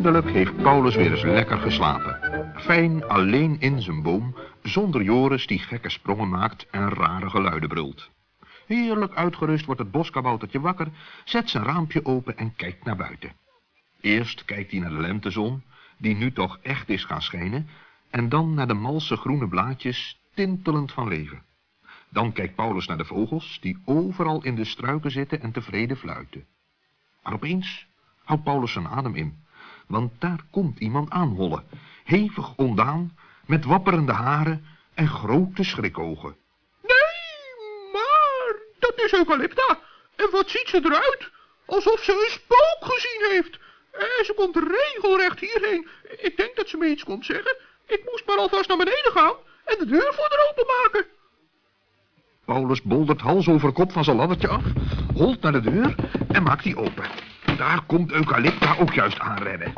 Eindelijk heeft Paulus weer eens lekker geslapen. Fijn alleen in zijn boom, zonder Joris die gekke sprongen maakt en rare geluiden brult. Heerlijk uitgerust wordt het boskaboutertje wakker, zet zijn raampje open en kijkt naar buiten. Eerst kijkt hij naar de lentezon, die nu toch echt is gaan schijnen, en dan naar de malse groene blaadjes, tintelend van leven. Dan kijkt Paulus naar de vogels, die overal in de struiken zitten en tevreden fluiten. Maar opeens houdt Paulus zijn adem in, want daar komt iemand aanhollen, hevig ontdaan, met wapperende haren en grote schrikogen. Nee, maar dat is Eucalypta. En wat ziet ze eruit? Alsof ze een spook gezien heeft. En ze komt regelrecht hierheen. Ik denk dat ze me iets komt zeggen. Ik moest maar alvast naar beneden gaan en de deur voor haar openmaken. Paulus boldert hals over kop van zijn laddertje af, holt naar de deur en maakt die open. Daar komt Eucalypta ook juist aanrennen.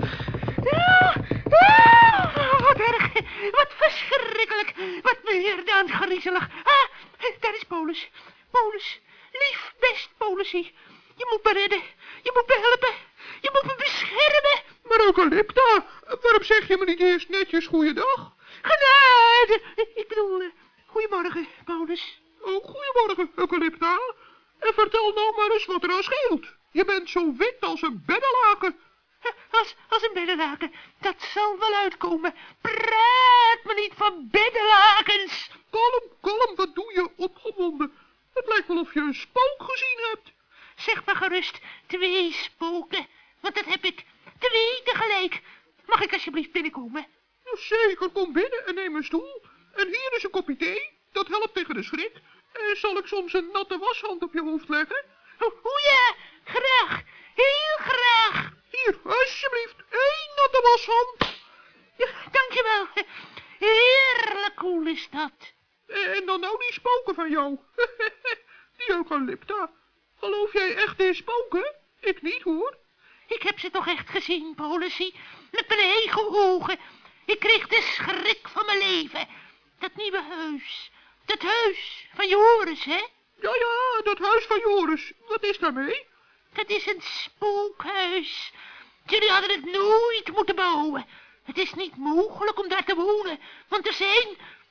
Wat erg, wat verschrikkelijk, wat meer dan griezelig. Daar is Paulus. Paulus, lief, best Paulusie. Je moet me redden, je moet me helpen, je moet me beschermen. Maar Eucalypta, waarom zeg je me niet eerst netjes goeiedag? Genade, ik bedoel, goedemorgen, Paulus. Oh, goedemorgen, Eucalypta. En vertel nou maar eens wat er aan scheelt. Je bent zo wit als een beddenlaken. Als een beddenlaken, dat zal wel uitkomen. Praat me niet van beddenlakens. Kalm, wat doe je opgewonden? Het lijkt wel of je een spook gezien hebt. Zeg maar gerust, 2 spoken, want dat heb ik. 2 tegelijk. Mag ik alsjeblieft binnenkomen? Zeker, kom binnen en neem een stoel. En hier is een kopje thee, dat helpt tegen de schrik. En zal ik soms een natte washand op je hoofd leggen? O ja, graag, heel graag. Hier, alsjeblieft, 1 natte washand. Ja, dankjewel. Heerlijk cool is dat. En dan nou die spoken van jou. Die Eucalypta. Geloof jij echt in spoken? Ik niet, hoor. Ik heb ze toch echt gezien, Paulusie. Met mijn eigen ogen. Ik kreeg de schrik van mijn leven. Dat nieuwe huis. Dat huis van Joris, hè? Ja, dat huis van Joris. Wat is daarmee? Dat is een spookhuis. Jullie hadden het nooit moeten bouwen. Het is niet mogelijk om daar te wonen. Want er zijn...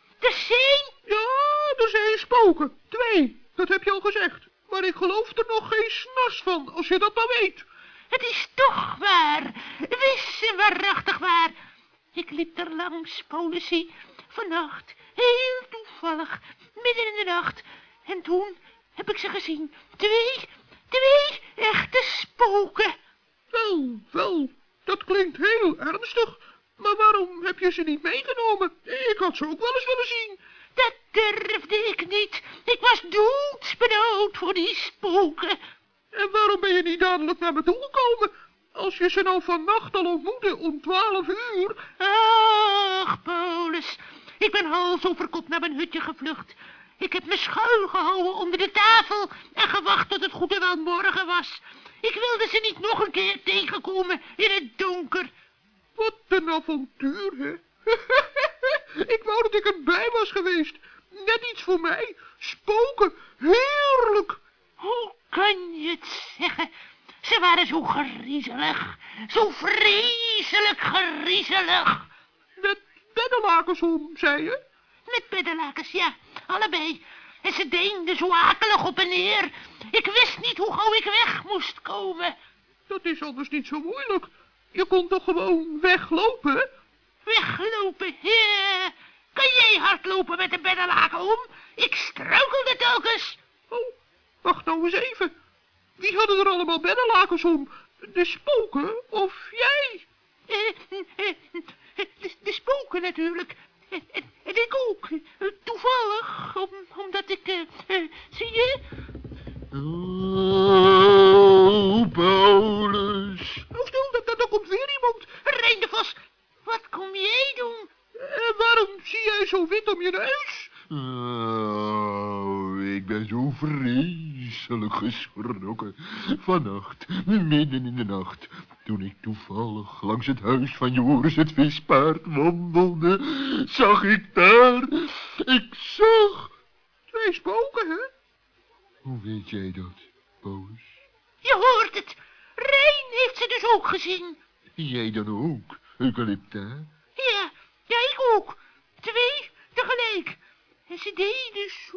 Ja, er zijn spoken. 2, dat heb je al gezegd. Maar ik geloof er nog geen snars van, als je dat maar weet. Het is toch waar. Wis en waarachtig waar. Ik liep er langs, Paulusie, vannacht, heel toevallig, midden in de nacht. En toen heb ik ze gezien. 2 echte spoken. Wel, dat klinkt heel ernstig. Maar waarom heb je ze niet meegenomen? Ik had ze ook wel eens willen zien. Dat durfde ik niet. Ik was doodsbenauwd voor die spoken. En waarom ben je niet dadelijk naar me toegekomen? Als je ze nou vannacht al ontmoette om 12 uur... Ach, Paulus, ik ben hals over kop naar mijn hutje gevlucht. Ik heb me schuil gehouden onder de tafel en gewacht tot het goed en wel morgen was. Ik wilde ze niet nog een keer tegenkomen in het donker. Wat een avontuur, hè? Ik wou dat ik erbij was geweest. Net iets voor mij. Spoken, heerlijk. Hoe kan je het zeggen? Ze waren zo griezelig, zo vreselijk griezelig. Met beddenlakens om, zei je? Met beddenlakens, ja, allebei. En ze deenden zo akelig op en neer. Ik wist niet hoe gauw ik weg moest komen. Dat is anders niet zo moeilijk. Je kon toch gewoon weglopen? Weglopen, ja. Kan jij hardlopen met een beddenlaken om? Ik struikelde telkens. Oh, wacht nou eens even. Wie hadden er allemaal beddenlakens om? De spoken of jij? De spoken natuurlijk. En ik ook. Toevallig, omdat ik... zie je? Oh, Paulus. Oh, stil, daar komt weer iemand. Rein de Vos, wat kom jij doen? Waarom zie jij zo wit om je neus? Oh, ik ben zo vreselijk geschrokken. Vannacht, midden in de nacht, toen ik toevallig langs het huis van Joris het vispaard wandelde, zag ik daar... Ik zag... 2 spoken, hè? Hoe weet jij dat, Paulus? Je hoort het. Rein heeft ze dus ook gezien. Jij dan ook, Eucalypta? Ja, ik ook. 2 tegelijk. En ze deden zo.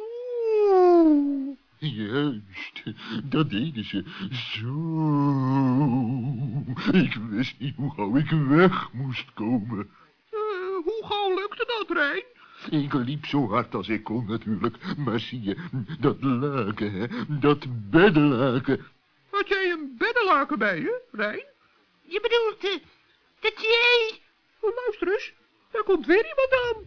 Juist, dat deden ze zo. Ik wist niet hoe gauw ik weg moest komen. Hoe gauw lukte dat, Rijn? Ik liep zo hard als ik kon natuurlijk, maar zie je, dat laken, hè, dat beddenlaken. Had jij een beddenlaken bij je, Rijn? Je bedoelt dat jij... Luister eens, daar komt weer iemand aan.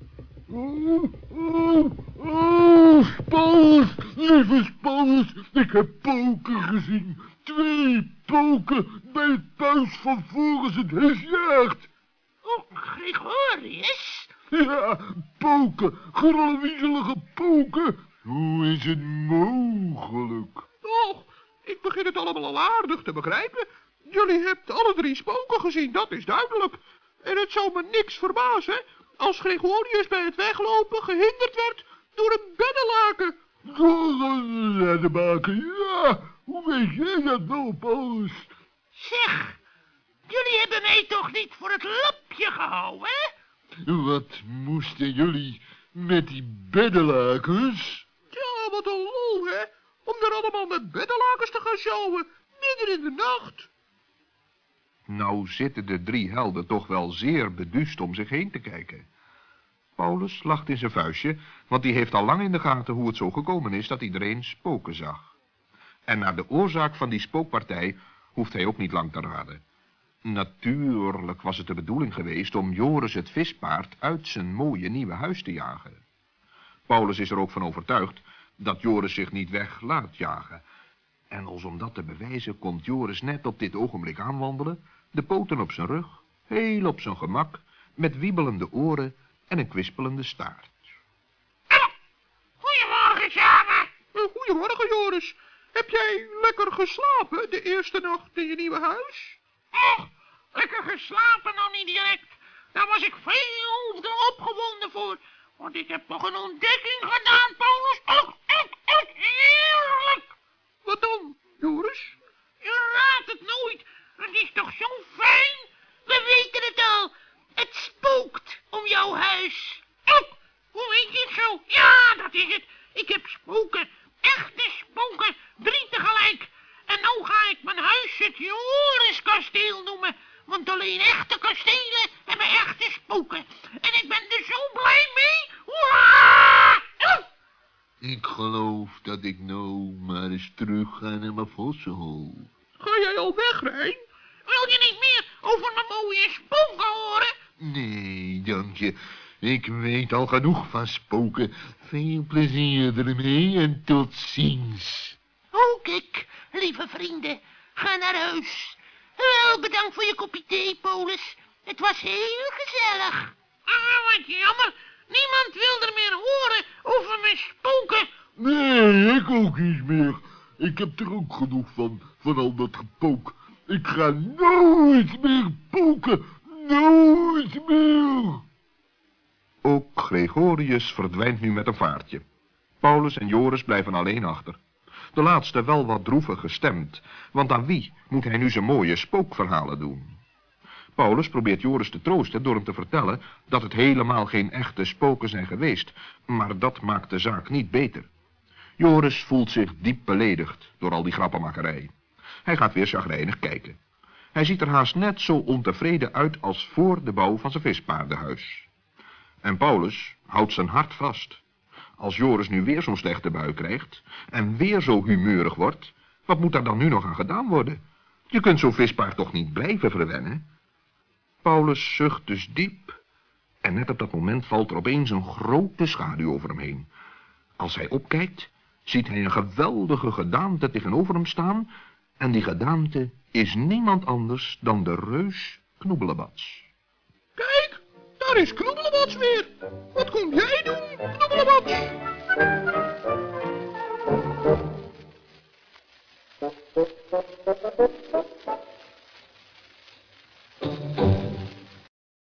Paulus, lieve Paulus, ik heb Poken gezien. 2 Poken bij het puis van Floris het hesjaagt. Oh, Gregorius? Ja, Poken, grolwiezelige Poken. Hoe is het mogelijk? Och, ik begin het allemaal al aardig te begrijpen. Jullie hebben alle 3 spoken gezien, dat is duidelijk. En het zou me niks verbazen als Gregorius bij het weglopen gehinderd werd door een beddenlaken. Door een beddenlaken, ja. Hoe weet jij dat nou, Paulus? Zeg, jullie hebben mij toch niet voor het lapje gehouden, hè? Wat moesten jullie met die beddenlakens? Ja, wat een lol, hè? Om er allemaal met beddenlakens te gaan sjouwen, midden in de nacht. Nou zitten de 3 helden toch wel zeer beduust om zich heen te kijken. Paulus lacht in zijn vuistje, want die heeft al lang in de gaten hoe het zo gekomen is dat iedereen spoken zag. En naar de oorzaak van die spookpartij hoeft hij ook niet lang te raden. Natuurlijk was het de bedoeling geweest om Joris het vispaard uit zijn mooie nieuwe huis te jagen. Paulus is er ook van overtuigd dat Joris zich niet weg laat jagen. En als om dat te bewijzen komt Joris net op dit ogenblik aanwandelen, de poten op zijn rug, heel op zijn gemak, met wiebelende oren en een kwispelende staart. Goedemorgen, samen. Goedemorgen, Joris. Heb jij lekker geslapen de eerste nacht in je nieuwe huis? Och, lekker geslapen nou niet direct. Daar was ik veel te opgewonden voor. Want ik heb nog een ontdekking gedaan, Paulus. Heerlijk. Wat dan, Joris? Je raadt het nooit. Het is toch zo fijn? We weten het al. Het spookt om jouw huis. Hoe weet je het zo? Ja, dat is het. Ik heb spoken. Echte spoken. 3 tegelijk. En nou ga ik mijn huis het Joriskasteel noemen. Want alleen echte kastelen hebben echte spoken. En ik ben er zo blij mee. Hoera! Ik geloof dat ik nou maar eens terug ga naar mijn vossenhol. Ga jij al weg, Rijn? Wil je niet meer over mijn mooie spoken horen? Nee, dank je. Ik weet al genoeg van spoken. Veel plezier ermee en tot ziens. Ook ik, lieve vrienden. Ga naar huis. Wel, bedankt voor je kopje thee, Paulus. Het was heel gezellig. Ah, wat jammer. Niemand wil er meer horen over mijn spoken. Nee, ik ook niet meer. Ik heb er ook genoeg van al dat gepook. Ik ga nooit meer poken. Nooit meer. Ook Gregorius verdwijnt nu met een vaartje. Paulus en Joris blijven alleen achter. De laatste wel wat droevig gestemd, want aan wie moet hij nu zijn mooie spookverhalen doen? Paulus probeert Joris te troosten door hem te vertellen dat het helemaal geen echte spoken zijn geweest, maar dat maakt de zaak niet beter. Joris voelt zich diep beledigd door al die grappenmakerij. Hij gaat weer chagrijnig kijken. Hij ziet er haast net zo ontevreden uit als voor de bouw van zijn vispaardenhuis. En Paulus houdt zijn hart vast. Als Joris nu weer zo'n slechte bui krijgt en weer zo humeurig wordt, wat moet daar dan nu nog aan gedaan worden? Je kunt zo'n vispaard toch niet blijven verwennen? Paulus zucht dus diep en net op dat moment valt er opeens een grote schaduw over hem heen. Als hij opkijkt, ziet hij een geweldige gedaante tegenover hem staan en die gedaante is niemand anders dan de reus Knoebelebats. Kijk, daar is Knoebelebats weer. Wat kom jij doen, Knoebelebats?